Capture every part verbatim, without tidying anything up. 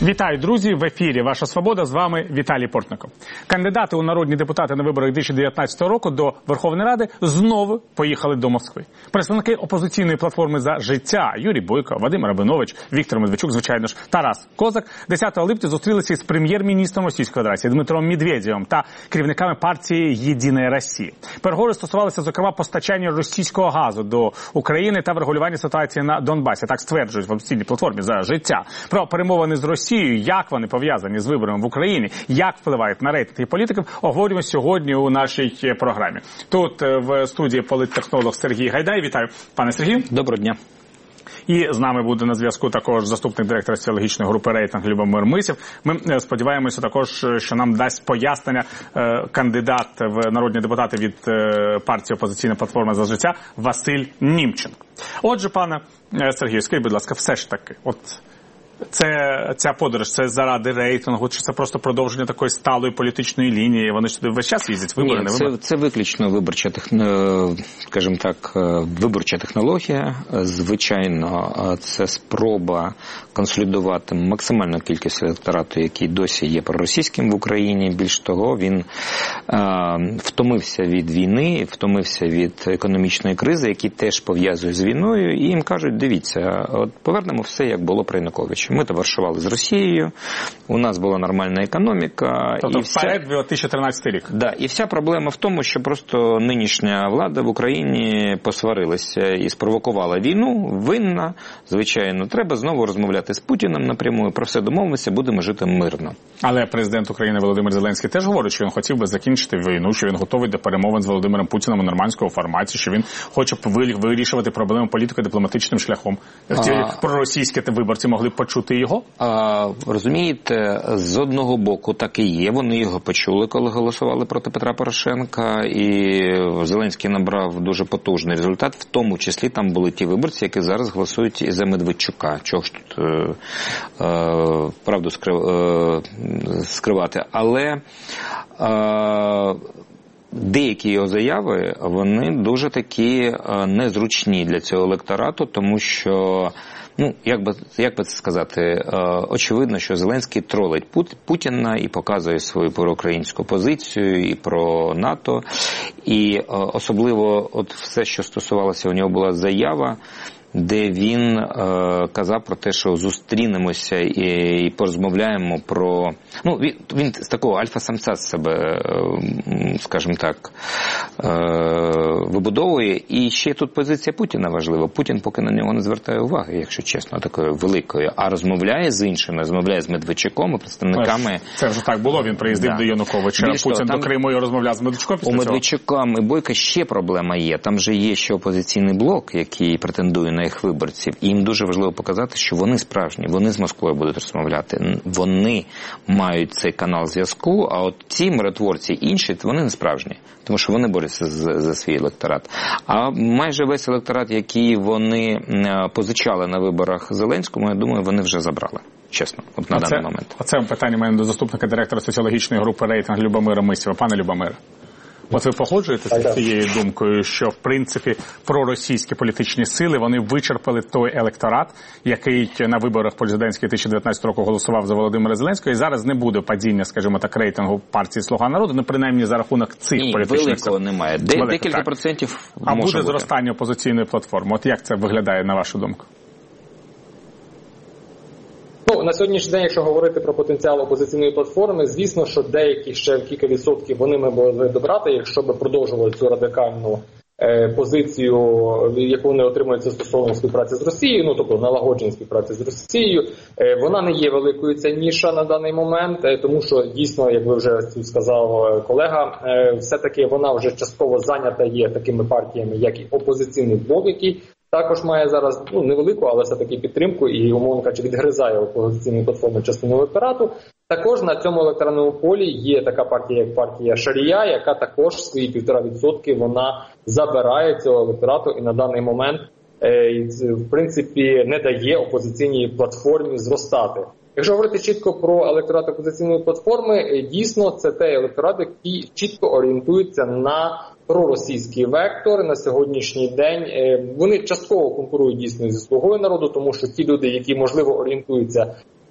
Вітаю, друзі! В ефірі «Ваша Свобода». З вами Віталій Портников. Кандидати у народні депутати на виборах дві тисячі дев'ятнадцятого року до Верховної Ради знову поїхали до Москви. Представники опозиційної платформи «За життя» Юрій Бойко, Вадим Рабинович, Віктор Медведчук, звичайно ж, Тарас Козак десятого липня зустрілися із прем'єр-міністром Російської Федерації Дмитром Медведєвим та керівниками партії «Єдина Росія». Переговори стосувалися, зокрема, постачання російського газу до України та врегулювання ситуації на Донбасі. Так стверджують в опозиційній платформі «За життя». Про перемовини з Росією, як вони пов'язані з виборами в Україні, як впливають на рейтинги політиків, оговорюємо сьогодні у нашій програмі. Тут в студії політтехнолог Сергій Гайдай. Вітаю, пане Сергію. Доброго дня. І з нами буде на зв'язку також заступник директора соціологічної групи «Рейтинг» Любомир Мисів. Ми сподіваємося також, що нам дасть пояснення кандидат в народні депутати від партії «Опозиційна платформа за життя» Василь Німченко. Отже, пане Сергію, скажіть, будь ласка, все ж таки, от Це, ця подорож, це заради рейтингу, чи це просто продовження такої сталої політичної лінії? Вони ж туди весь час їздять, вибори, Ні, не це, вибори? це виключно виборча, скажімо так, виборча технологія. Звичайно, це спроба консолідувати максимальну кількість електорату, який досі є проросійським в Україні. Більш того, він е, втомився від війни, втомився від економічної кризи, які теж пов'язують з війною, і їм кажуть, дивіться, от повернемо все, як було при Януковичі. Ми товаришували з Росією, у нас була нормальна економіка. Тобто і вперед вся... дві тисячі тринадцятий рік. Да, і вся проблема в тому, що просто нинішня влада в Україні посварилася і спровокувала війну, винна, звичайно. Треба знову розмовляти з Путіним напряму, про все домовимося, будемо жити мирно. Але президент України Володимир Зеленський теж говорить, що він хотів би закінчити війну, що він готовий до перемовин з Володимиром Путіним у нормандському форматі, що він хоче вирішувати проблеми політико-дипломатичним шляхом. Ті а... проросійські виборці могли б почути його? А, розумієте, з одного боку так і є. Вони його почули, коли голосували проти Петра Порошенка, і Зеленський набрав дуже потужний результат. В тому числі там були ті виборці, які зараз голосують і за Медведчука. Чого ж тут е, е, правду скрив, е, скривати. Але е, деякі його заяви, вони дуже такі незручні для цього електорату, тому що, ну, як би, як би це сказати, очевидно, що Зеленський тролить Путіна і показує свою проукраїнську позицію і про НАТО. І особливо от все, що стосувалося, у нього була заява, де він е, казав про те, що зустрінемося і, і порозмовляємо про... Ну, він, він з такого альфа-самця з себе, е, скажімо так, е, вибудовує. І ще тут позиція Путіна важлива. Путін поки на нього не звертає уваги, якщо чесно, такою великою. А розмовляє з іншими, розмовляє з Медведчуком і представниками... Це вже так було, він приїздив да. до Януковича, Більш Путін того, до Криму і розмовляв з Медведчуком після у цього? У Медведчука і Бойка ще проблема є. Там же є ще опозиційний блок, який претендує на їх виборців. І їм дуже важливо показати, що вони справжні, вони з Москвою будуть розмовляти. Вони мають цей канал зв'язку, а от ці миротворці інші, вони не справжні. Тому що вони борються за, за свій електорат. А майже весь електорат, який вони позичали на виборах Зеленському, я думаю, вони вже забрали. Чесно, от на а даний це, момент. А це питання мене до заступника директора соціологічної групи «Рейтинг» Любомира Мисєва. Пане Любомире, от ви погоджуєтеся з цією думкою, що, в принципі, проросійські політичні сили, вони вичерпали той електорат, який на виборах президентських дві тисячі дев'ятнадцятого року голосував за Володимира Зеленського, і зараз не буде падіння, скажімо так, рейтингу партії «Слуга народу», ну, принаймні, за рахунок цих Ні, політичних сил. великого немає. Де, Велико, декілька так. процентів А може буде бути. зростання опозиційної платформи? От як це виглядає, на вашу думку? Ну, на сьогоднішній день, якщо говорити про потенціал опозиційної платформи, звісно, що деякі ще кілька відсотків вони ми могли добрати, якщо б продовжували цю радикальну е, позицію, яку вони отримують стосовно співпраці з Росією, ну, тобто налагодження співпраці з Росією. Е, вона не є великою, ця ніша на даний момент, е, тому що дійсно, як ви вже сказав колега, е, все-таки вона вже частково зайнята є такими партіями, як і опозиційний блок, який також має зараз, ну, невелику, але все-таки підтримку і, умовно кажучи, відгризає опозиційну платформу частину електорату. Також на цьому електоральному полі є така партія, як партія Шарія, яка також свої півтора відсотки вона забирає цього електорату і на даний момент, е, в принципі, не дає опозиційній платформі зростати. Якщо говорити чітко про електорат опозиційної платформи, дійсно це той електорат, який чітко орієнтується на проросійський вектор на сьогоднішній день. Вони частково конкурують дійсно зі «Слугою народу», тому що ті люди, які, можливо, орієнтуються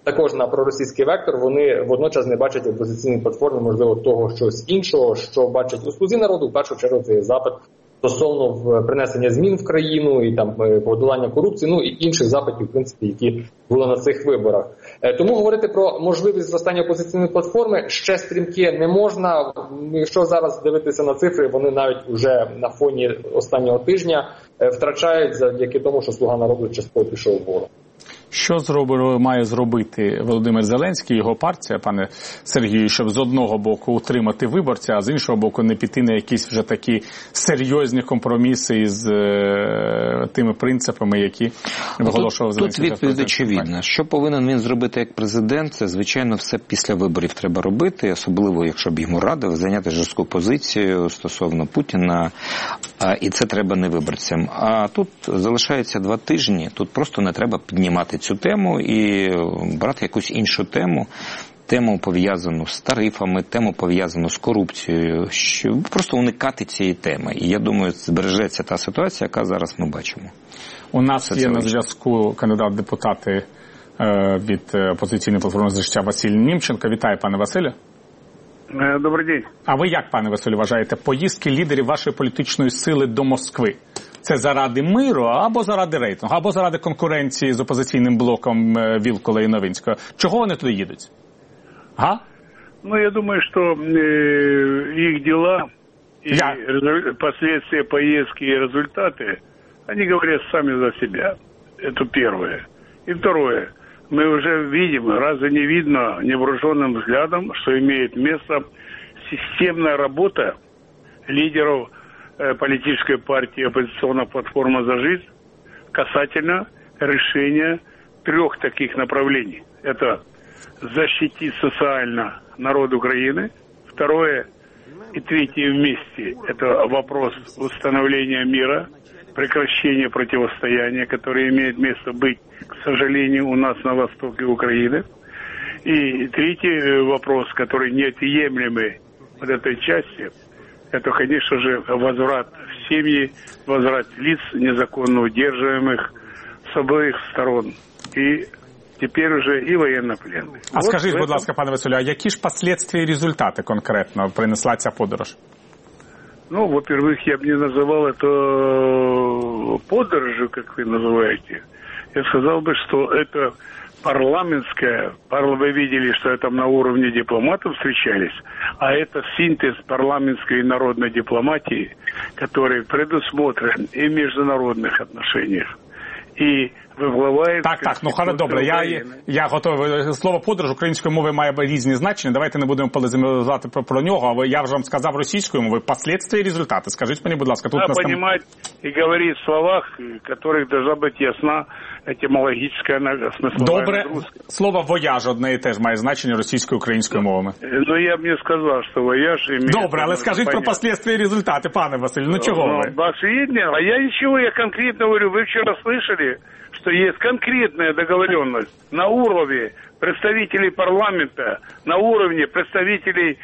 також на проросійський вектор, вони водночас не бачать опозиційної платформи, можливо, того щось іншого, що бачать у «Слузі народу». В першу чергу це є запит стосовно принесення змін в країну і там подолання корупції, ну і інших запитів, в принципі, які були на цих виборах. Тому говорити про можливість зростання опозиційної платформи ще стрімке не можна. Якщо зараз дивитися на цифри, вони навіть уже на фоні останнього тижня втрачають завдяки тому, що «Слуга народу» частково пішов вгору. Що зробив, має зробити Володимир Зеленський, його партія, пане Сергію, щоб з одного боку утримати виборця, а з іншого боку не піти на якісь вже такі серйозні компроміси з е, тими принципами, які виголошував Зеленський? Тут відповідь очевидна. Що повинен він зробити як президент, це, звичайно, все після виборів треба робити, особливо, якщо б йому радив, зайняти жорстку позицію стосовно Путіна, і це треба не виборцям. А тут залишається два тижні, тут просто не треба піднімати цю тему і брати якусь іншу тему, тему пов'язану з тарифами, тему пов'язану з корупцією, що просто уникати цієї теми. І я думаю, збережеться та ситуація, яка зараз ми бачимо. У нас Це є на зв'язку кандидат в депутати від опозиційної платформи «За життя» Василь Німченко. Вітаю, пане Василю. Добрий день. А ви як, пане Василю, вважаєте, поїздки лідерів вашої політичної сили до Москви? Це заради миру, або заради рейтингу, або заради конкуренції з опозиційним блоком Вілкула і Новинського? Чого вони туди їдуть? Га? Ну, я думаю, что э, их дела и я... последствия поездки и результаты, они говорят сами за себя. Это первое. И второе. Мы уже видим, разве не видно невооруженным взглядом, что имеет место системная работа лидеров политической партии «Оппозиционная платформа за жизнь» касательно решения трех таких направлений. Это защитить социально народ Украины. Второе и третье вместе – это вопрос установления мира, прекращения противостояния, которое имеет место быть, к сожалению, у нас на востоке Украины. И третий вопрос, который неотъемлемый от этой части – это, конечно же, возврат в семьи, возврат лиц, незаконно удерживаемых с обоих сторон. И теперь уже и военнопленных. А вот скажіть, этом... будь ласка, пане Василю, а які ж последствия і результати конкретно принесла ця подорож? Ну, во-первых, я бы не называл это подорожью, как вы называете. Я сказал бы, что это парламентская, вы видели, что это на уровне дипломатов встречались, а это синтез парламентской и народной дипломатии, который предусмотрен и в международных отношениях, и випливає... Так, так, ну хорошо, добре, я, я готовий. Слово подорож українською мовою має різні значення, давайте не будемо полемізувати про, про нього, але я вже вам сказав російською мовою, последствия і результати. Скажіть мені, будь ласка, тут... Треба нас... понимать и говорить в словах, в которых должна быть ясна етимологічна смислова. Добре, слово «вояж» одне і теж має значення російською і українською мовами. Ну, я б не сказав, що «вояж» імеє... Добре, але скажіть про последствия і результати, пане Василь, ну чого ну, ви? Очевидно, а я ничего, я конкретно говорю, вы вчера слышали, что есть конкретная договоренность на уровне представителей парламента, на уровне представителей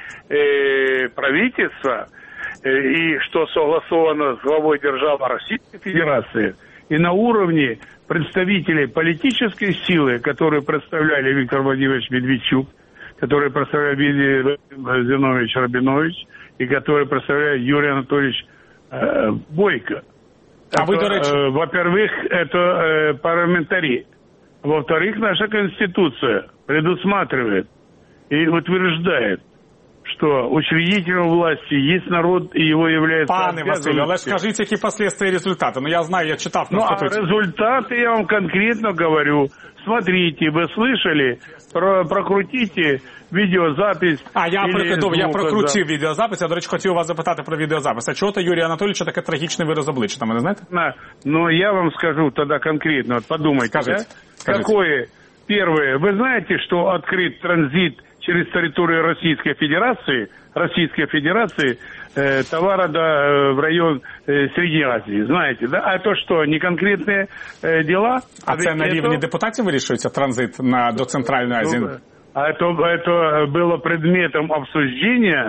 э, правительства, э, и что согласовано с главой державы Российской Федерации, и на уровне представителей политической силы, которые представляли Виктор Владимирович Медведчук, которые представляли Зиновьевич Рабинович, и которые представляли Юрий Анатольевич э, Бойко. А вы, до речі... э, во-первых, это э, парламентарий. Во-вторых, наша Конституция предусматривает и утверждает, что учредителем власти есть народ, и его является... Пане Василю, але скажіть, які последствия і результати? Ну, я знаю, я читав Конституцію. Ну, а результаты я вам конкретно говорю. Смотрите, вы слышали, про, прокрутите відеозапис. А я, прикидав, я прокрутив відеозапис. Я, до речі, хотів вас запитати про відеозапис. А чого то Юрія Анатолійовича таке трагічний вираз обличчя? Там, ви не знаєте? На, ну, я вам скажу тогда конкретно. Вот подумайте, скажите, да? скажите. Какое? Первое. Вы знаете, что открыт транзит через территорию Российской Федерации, Российской Федерации э, товара да, в район э, Средней Азии? Знаете, да? А то что, не конкретные э, дела? А, а це на рівні это... депутатів вирішується транзит на, до Центральної Азії? Ну, а это, это было предметом обсуждения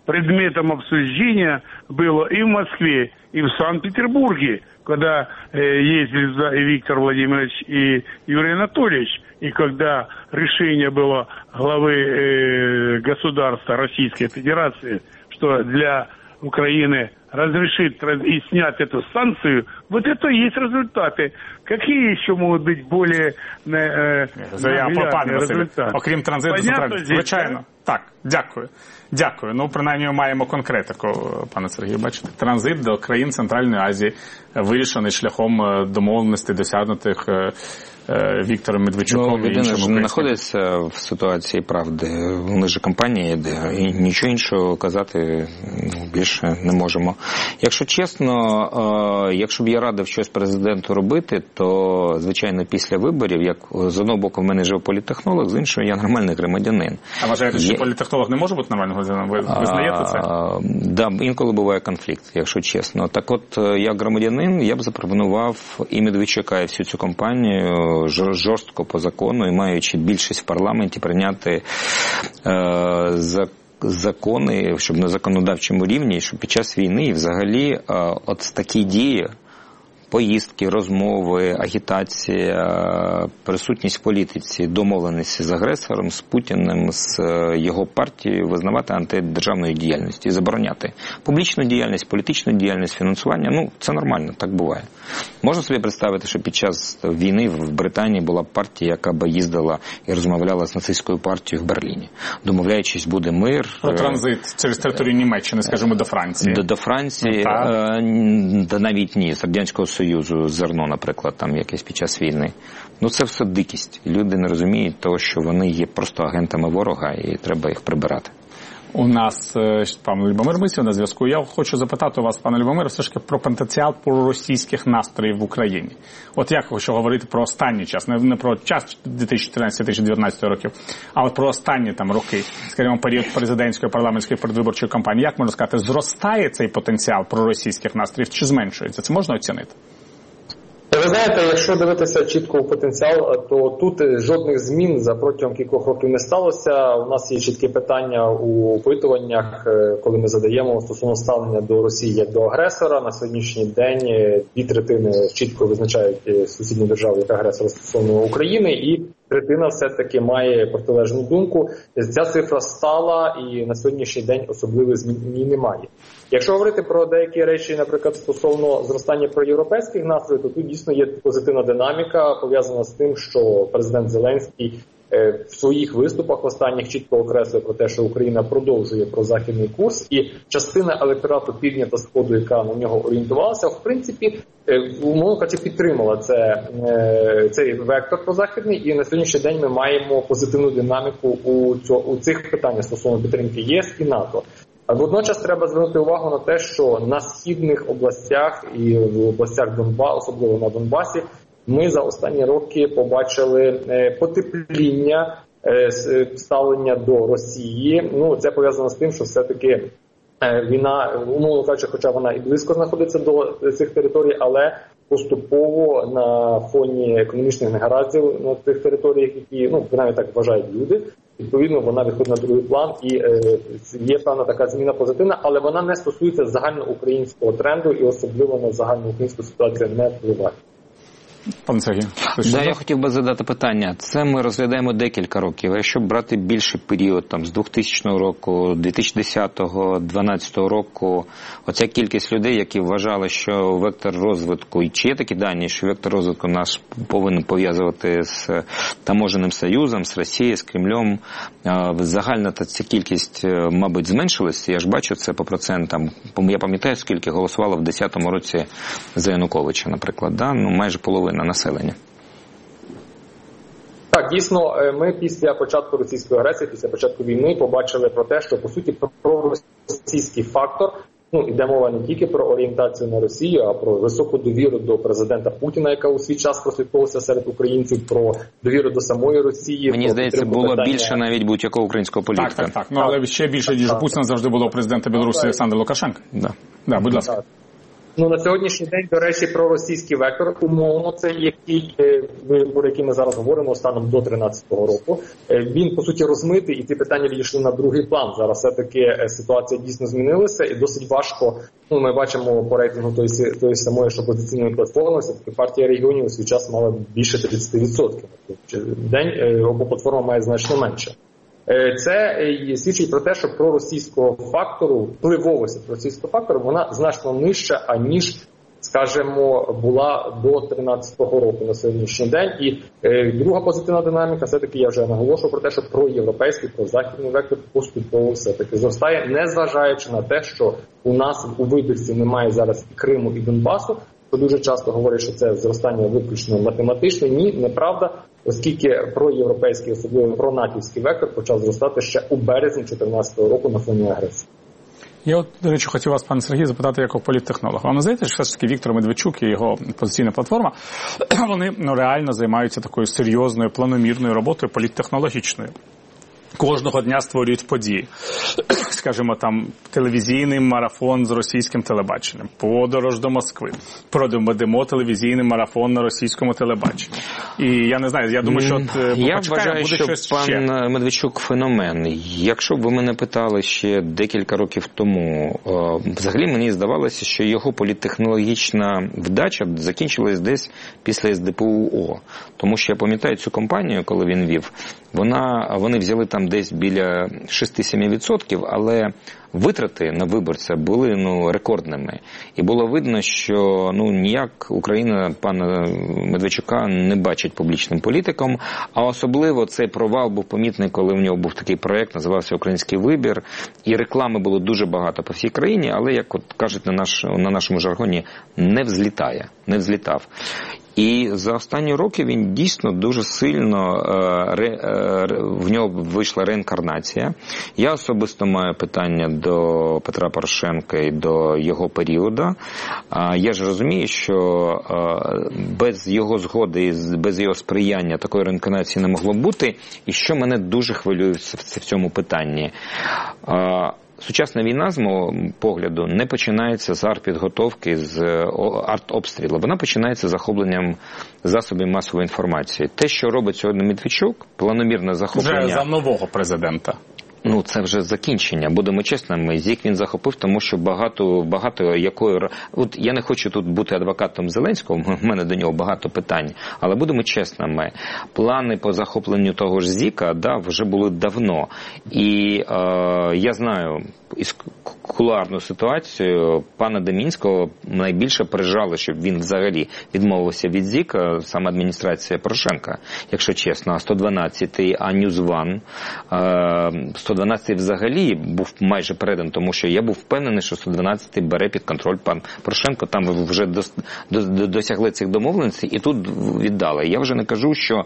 предметом обсуждения было и в Москве, и в Санкт-Петербурге, когда э, ездили и Виктор Владимирович, и Юрий Анатольевич, и когда решение было главы э, государства Российской Федерации, что для Украины разрешить и снять эту санкцию, вот это и есть результаты. Какие еще могут быть более э, наглядні результати? Окрім транзиту, звичайно. Так, дякую. Дякую. Ну, принаймні, ми маємо конкретику, пане Сергію, бачите. Транзит до країн Центральної Азії вирішений шляхом домовленостей, досягнутих Віктором Медведчуком. Ну, людина ж не знаходиться в ситуації правди. Вони ж компанія йде, і нічого іншого казати більше не можемо. Якщо чесно, якщо б я радив щось президенту робити, то, звичайно, після виборів, як з одного боку в мене жив політтехнолог, з іншого я нормальний громадянин. А вважаєте, що Є... політтехнолог не може бути нормальним громадянином? Ви визнаєте це? Так, да, інколи буває конфлікт, якщо чесно. Так от, як громадянин, я б запропонував і Медведчука, і всю цю компанію жорстко по закону і маючи більшість в парламенті прийняти е, за закони, щоб на законодавчому рівні, щоб під час війни і взагалі е, от такі дії, поїздки, розмови, агітація, присутність в політиці, домовленості з агресором, з Путіним, з його партією визнавати антидержавною діяльністю і забороняти публічну діяльність, політичну діяльність, фінансування. Ну, це нормально, так буває. Можна собі представити, що під час війни в Британії була партія, яка б їздила і розмовляла з нацистською партією в Берліні, домовляючись, буде мир. Про транзит через територію Німеччини, скажімо, до Франції. До, до Франції, ну, е, да навіть ні, з Радянського Союзу, зерно, наприклад, там якесь під час війни. Ну, це все дикість. Люди не розуміють того, що вони є просто агентами ворога і треба їх прибирати. У нас пан Любомир Мисів на зв'язку. Я хочу запитати у вас, пане Любомир, все ж таки про потенціал проросійських настроїв в Україні. От як хочу говорити про останній час, не про час дві тисячі чотирнадцятого - дві тисячі дев'ятнадцятого років, а от про останні там роки, скажімо, період президентської, парламентської передвиборчої кампанії. Як можна сказати, зростає цей потенціал проросійських настроїв чи зменшується? Це можна оцінити? Ви знаєте, якщо дивитися чітко у потенціал, то тут жодних змін за протягом кількох років не сталося. У нас є чіткі питання у опитуваннях, коли ми задаємо стосовно ставлення до Росії як до агресора. На сьогоднішній день дві третини чітко визначають сусідню державу як агресора стосовно України, і третина все-таки має протилежну думку. Ця цифра стала, і на сьогоднішній день особливих змін немає. Якщо говорити про деякі речі, наприклад, стосовно зростання проєвропейських настроїв, то тут дійсно є позитивна динаміка, пов'язана з тим, що президент Зеленський в своїх виступах останніх чітко окреслив про те, що Україна продовжує прозахідний курс, і частина електорату півдня та сходу, яка на нього орієнтувалася, в принципі, умовно кажучи, підтримала це, цей вектор прозахідний, і на сьогоднішній день ми маємо позитивну динаміку у, цього, у цих питаннях стосовно підтримки ЄС і НАТО. А водночас треба звернути увагу на те, що на східних областях і в областях Донбасу, особливо на Донбасі, ми за останні роки побачили потепління ставлення до Росії. Ну, це пов'язано з тим, що все-таки війна, умовно кажучи, хоча вона і близько знаходиться до цих територій, але поступово на фоні економічних негараздів на тих територіях, які, ну, принаймні так вважають люди, відповідно, вона виходить на другий план, і е, є певна така зміна позитивна, але вона не стосується загальноукраїнського тренду і особливо на загальноукраїнську ситуацію не впливає. Пане Сергій, да, я хотів би задати питання. Це ми розглядаємо декілька років. Якщо брати більший період, там, з двохтисячного року, дві тисячі десятого - дванадцятого року, оця кількість людей, які вважали, що вектор розвитку, і чи є такі дані, що вектор розвитку нас повинен пов'язувати з таможенним союзом, з Росією, з Кремлем, загальна ця кількість, мабуть, зменшилась. Я ж бачу це по процентам. Я пам'ятаю, скільки голосувало в десятому році за Януковича, наприклад, да? Ну, майже половина населення. Так, дійсно, ми після початку російської агресії, після початку війни побачили про те, що, по суті, проросійський фактор, ну, йде мова не тільки про орієнтацію на Росію, а про високу довіру до президента Путіна, яка у свій час прослідковувалася серед українців, про довіру до самої Росії. Мені здається, було питання... більше навіть будь-якого українського політика. Так, так, так. Ну, але ще більше, ніж Путіна завжди було президента Білорусі Олександр Лукашенко. Да. Да, будь ласка. Так. Ну, на сьогоднішній день, до речі, про російський вектор, умовно, це який, про який ми зараз говоримо станом до тринадцятого року, він, по суті, розмитий, і ці питання відійшли на другий план. Зараз все-таки ситуація дійсно змінилася, і досить важко, ну, ми бачимо по рейтингу тої, тої самої ж опозиційної платформи, все-таки партія регіонів у свій час мала більше тридцять відсотків. В день опоплатформа має значно менше. Це свідчить про те, що про російського фактору, впливовості російського фактору, вона значно нижча, аніж, скажімо, була до тринадцятого року на сьогоднішній день. І е, друга позитивна динаміка, все-таки я вже наголошував про те, що проєвропейський, прозахідний вектор поступово все-таки зростає, незважаючи на те, що у нас у вибірці немає зараз і Криму, і Донбасу. Дуже часто говорять, що це зростання виключно математичне. Ні, неправда, оскільки проєвропейський, особливо пронатівський вектор почав зростати ще у березні дві тисячі чотирнадцятого року на фоні агресії. Я от, до речі, хотів вас, пане Сергій, запитати як політтехнолог. Вам не здається, що все ж таки Віктор Медведчук і його опозиційна платформа, вони ну, реально займаються такою серйозною, планомірною роботою політтехнологічною? Кожного дня створюють події. Скажімо, там, телевізійний марафон з російським телебаченням, подорож до Москви, проведемо телевізійний марафон на російському телебаченні. І я не знаю, я думаю, що от, я вважаю, буде що щось пан ще. Медведчук феномен. Якщо б ви мене питали ще декілька років тому, взагалі мені здавалося, що його політтехнологічна вдача закінчилась десь після ес де пе у о. Тому що я пам'ятаю цю кампанію, коли він вів, вона, вони взяли там десь біля шість-сім відсотків, але витрати на виборця були ну, рекордними. І було видно, що ну, ніяк Україна пана Медведчука не бачить публічним політиком, а особливо цей провал був помітний, коли в нього був такий проєкт, називався «Український вибір», і реклами було дуже багато по всій країні, але, як от кажуть на, наш, на нашому жаргоні, не взлітає, не взлітав. І за останні роки він дійсно дуже сильно, ре, в нього вийшла реінкарнація. Я особисто маю питання до Петра Порошенка і до його періоду. Я ж розумію, що без його згоди, без його сприяння такої реінкарнації не могло бути. І що мене дуже хвилює в цьому питанні? Сучасна війна, з мого погляду, не починається з артпідготовки, з артобстрілу. Вона починається з захопленням засобів масової інформації. Те, що робить сьогодні Медведчук, планомірне захоплення... Вже за нового президента. Ну, це вже закінчення. Будемо чесними, ЗІК він захопив, тому що багато, багато якої... От я не хочу тут бути адвокатом Зеленського, в мене до нього багато питань, але будемо чесними. Плани по захопленню того ж ЗІКа, да, вже були давно. І е, я знаю із кулуарну ситуацію, пана Демінського найбільше пережали, щоб він взагалі відмовився від ЗІКа, саме адміністрація Порошенка, якщо чесно. А сто дванадцятий, а Ньюзван, сто дванадцятий взагалі був майже передан, тому що я був впевнений, що сто дванадцятий бере під контроль пан Порошенко, там вже досягли цих домовленостей і тут віддали. Я вже не кажу, що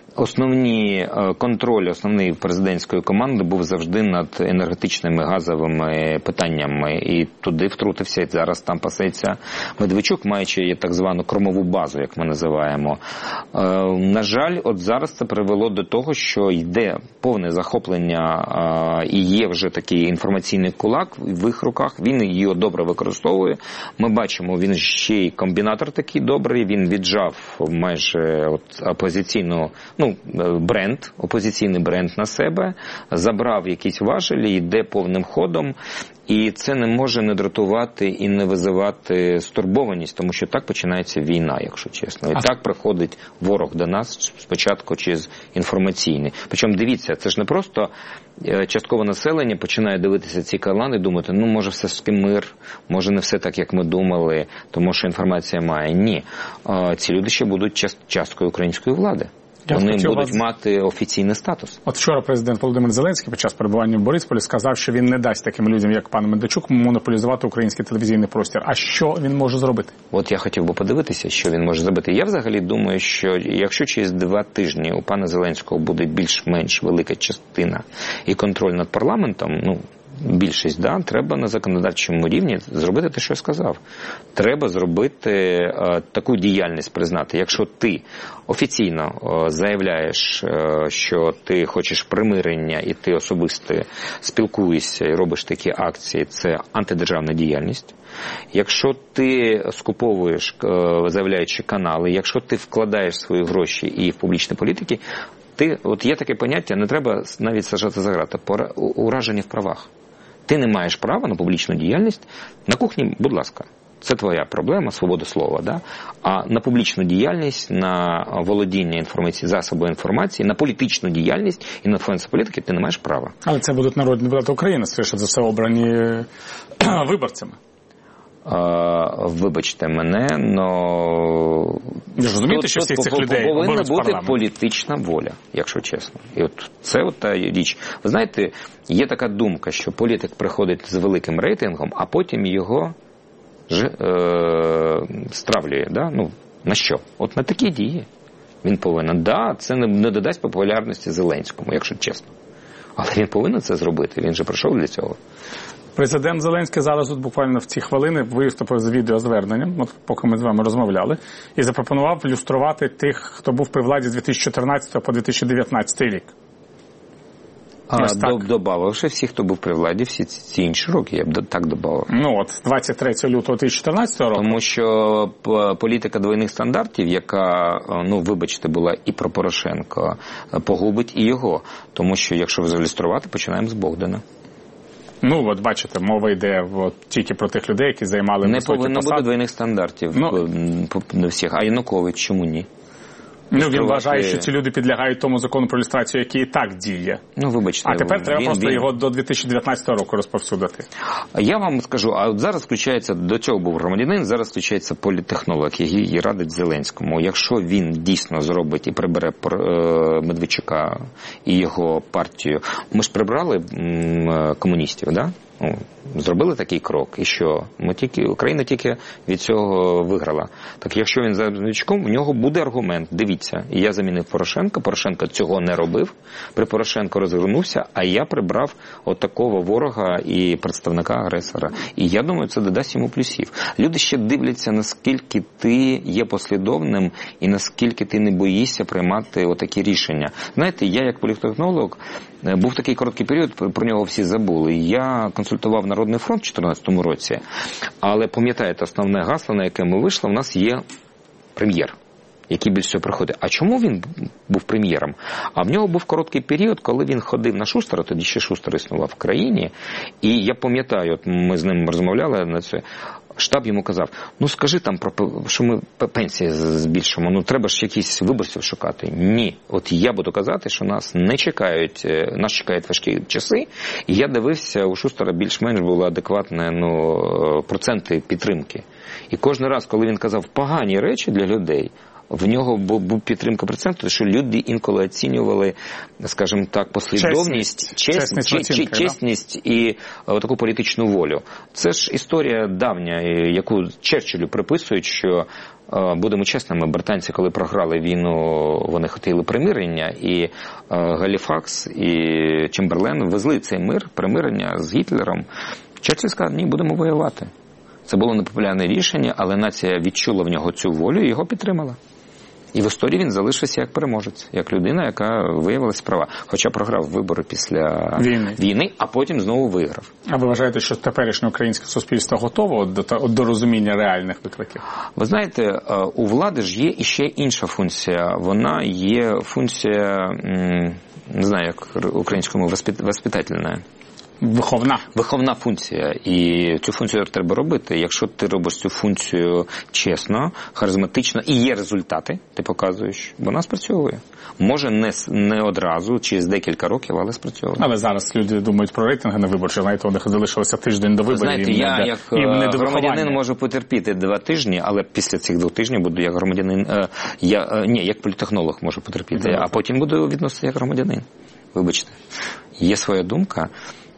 основні контроль, основний президентської команди був завжди над енергетичними газовими питаннями, і туди втрутився, і зараз там пасеться Медведчук, маючи так звану кормову базу, як ми називаємо. Е, на жаль, от зараз це привело до того, що йде повне захоплення е, і є вже такий інформаційний кулак в їх руках, він його добре використовує. Ми бачимо, він ще й комбінатор такий добрий, він віджав майже от опозиційну, ну, бренд, опозиційний бренд на себе, забрав якісь важелі, йде повним ходом. І це не може не дратувати і не визивати стурбованість, тому що так починається війна, якщо чесно. І а... так приходить ворог до нас спочатку через інформаційний. Причому дивіться, це ж не просто часткове населення починає дивитися ці канали і думати, ну може все ж таки мир, може не все так, як ми думали, тому що інформація має. Ні. Ці люди ще будуть часткою української влади. Вони будуть вас... мати офіційний статус. От вчора президент Володимир Зеленський під час перебування в Борисполі сказав, що він не дасть таким людям, як пан Медведчук, монополізувати український телевізійний простір. А що він може зробити? От я хотів би подивитися, що він може зробити. Я взагалі думаю, що якщо через два тижні у пана Зеленського буде більш-менш велика частина і контроль над парламентом, ну, більшість, да, треба на законодавчому рівні зробити те, що я сказав. Треба зробити е, таку діяльність признати. Якщо ти офіційно е, заявляєш, е, що ти хочеш примирення і ти особисто спілкуєшся і робиш такі акції, це антидержавна діяльність. Якщо ти скуповуєш, е, заявляючи канали, якщо ти вкладаєш свої гроші і в публічні політики, ти, от є таке поняття, не треба навіть сажати за грати, ураження в правах. Ти не маєш права на публічну діяльність. На кухні, будь ласка, це твоя проблема, свобода слова. Да? А на публічну діяльність, на володіння інформації, засоби інформації, на політичну діяльність і на інфлюенс політики ти не маєш права. Але це будуть народні депутати України, скоріше за все, обрані виборцями. Вибачте мене, но ви ж розумієте, що всіх цих людей повинна бути політична воля, якщо чесно. І от це от та річ. Ви знаєте, є така думка, що політик приходить з великим рейтингом, а потім його ж, е, стравлює. Да? Ну, на що? От на такі дії він повинен. Да, це не, не додасть популярності Зеленському, якщо чесно. Але він повинен це зробити, він же прийшов для цього. Президент Зеленський зараз от буквально в ці хвилини виступив з відеозверненням, от поки ми з вами розмовляли, і запропонував люструвати тих, хто був при владі з дві тисячі чотирнадцятого по дві тисячі дев'ятнадцятий рік. А, добавивши всіх, хто був при владі, всі ці інші роки, я б так додав. Ну от, двадцять третього лютого дві тисячі чотирнадцятого року. Тому що політика двойних стандартів, яка, ну, вибачте, була і про Порошенка, погубить і його. Тому що, якщо заілюструвати, починаємо з Богдана. Ну, от бачите, мова йде от, тільки про тих людей, які займали не високі посади. Не повинно бути двойних стандартів ну, не всіх. А Янукович чому ні? Ну, він вважає, що ці люди підлягають тому закону про люстрацію, який і так діє. Ну, вибачте. А тепер треба він, просто він... його до дві тисячі дев'ятнадцятого року розповсюдити. Я вам скажу, а от зараз включається, до цього був громадянин, зараз включається політтехнолог, який радить Зеленському. Якщо він дійсно зробить і прибере Медведчука і його партію, ми ж прибрали комуністів, да? Ну, зробили такий крок, і що? Ми тільки, Україна тільки від цього виграла. Так якщо він за Медведчуком, в нього буде аргумент. Дивіться, я замінив Порошенка, Порошенко цього не робив, при Порошенко розвернувся, а я прибрав от такого ворога і представника агресора. І я думаю, це додасть йому плюсів. Люди ще дивляться, наскільки ти є послідовним і наскільки ти не боїшся приймати отакі рішення. Знаєте, я як політтехнолог, був такий короткий період, про нього всі забули. Я консультував Народний фронт у дві тисячі чотирнадцятому році, але пам'ятаєте, основне гасло, на яке ми вийшли, у нас є прем'єр, який більше всього приходить. А чому він був прем'єром? А в нього був короткий період, коли він ходив на Шустера, тоді ще Шустер існував в країні, і я пам'ятаю, от ми з ним розмовляли на це, штаб йому казав, ну скажи там, про, що ми пенсії збільшимо, ну треба ж якісь виборців шукати. Ні. От я буду казати, що нас не чекають, нас чекають важкі часи, і я дивився, у Шустера більш-менш були адекватні, ну, проценти підтримки. І кожен раз, коли він казав погані речі для людей, в нього був підтримка проценту, що люди інколи оцінювали, скажімо так, послідовність, чесність, чесність, чесність і о, таку політичну волю. Це ж історія давня, яку Черчиллю приписують, що, будемо чесними, британці, коли програли війну, вони хотіли примирення, і Галіфакс, і Чемберлен везли цей мир, примирення з Гітлером. Черчилль сказав, ні, будемо воювати. Це було непопулярне рішення, але нація відчула в нього цю волю і його підтримала. І в історії він залишився як переможець, як людина, яка виявилася права. Хоча програв вибори після війни, війни а потім знову виграв. А ви вважаєте, що теперішнє українське суспільство готово до, до розуміння реальних викликів? Ви знаєте, у влади ж є іще інша функція. Вона є функція, не знаю, як українському, воспитательна. Виховна. Виховна функція. І цю функцію треба робити. Якщо ти робиш цю функцію чесно, харизматично, і є результати, ти показуєш, вона спрацьовує. Може не, не одразу, через декілька років, але спрацьовує. Але зараз люди думають про рейтинги на виборчі. Знаєте, у них залишилося тиждень до виборів. Знаєте, їм я не, як їм не громадянин можу потерпіти два тижні, але після цих двох тижнів буду як громадянин, я, ні, як політтехнолог можу потерпіти, а потім буду відноситися як громадянин. Вибачте. Є своя думка.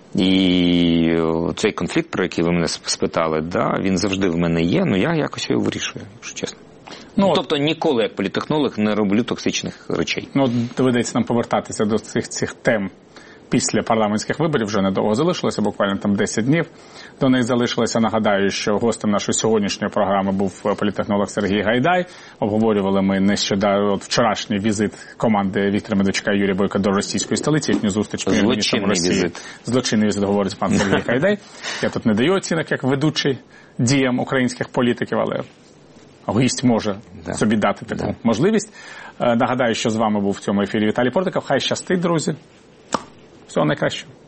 І цей конфлікт, про який ви мене спитали, да, він завжди в мене є, але я якось його вирішую, якщо чесно. Ну, тобто ніколи як політтехнолог не роблю токсичних речей. Ну, доведеться нам повертатися до цих, цих тем після парламентських виборів, вже недовго залишилося, буквально там десять днів до них залишилося. Нагадаю, що гостем нашої сьогоднішньої програми був політтехнолог Сергій Гайдай. Обговорювали ми нещодавно от вчорашній візит команди Віктора Медведчука і Юрія Бойка до російської столиці, їхню зустріч з міністром Росії. Візит. Злочинний візит, говорить пан Сергій Гайдай. Я тут не даю оцінок як ведучий діям українських політиків, але гість може да. собі дати таку да. можливість. Нагадаю, що з вами був в цьому ефірі Віталій Портников. Хай щастить, друзі. Всього найкращого.